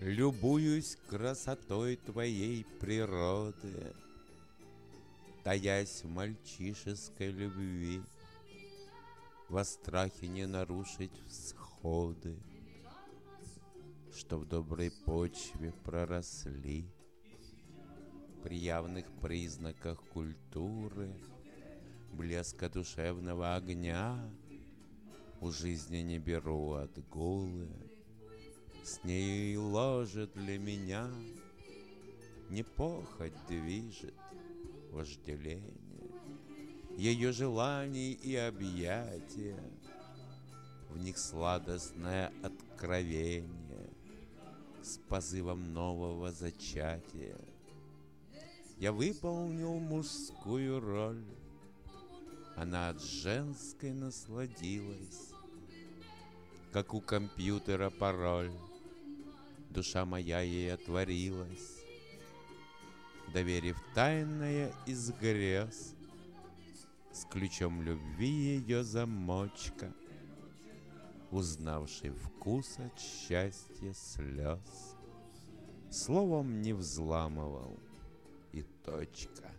Любуюсь красотой твоей природы, таясь в мальчишеской любви, во страхе не нарушить всходы, что в доброй почве проросли. При явных признаках культуры, блеска душевного огня, у жизни не беру отгулы, с ней и ложит для меня не похоть движет вожделение, ее желаний и объятия, в них сладостное откровение с позывом нового зачатия. Я выполнил мужскую роль, она от женской насладилась, как у компьютера пароль, душа моя ей отворилась, доверив тайное из грез, с ключом любви ее замочка, узнавший вкус от счастья слез, словом не взламывал и точка.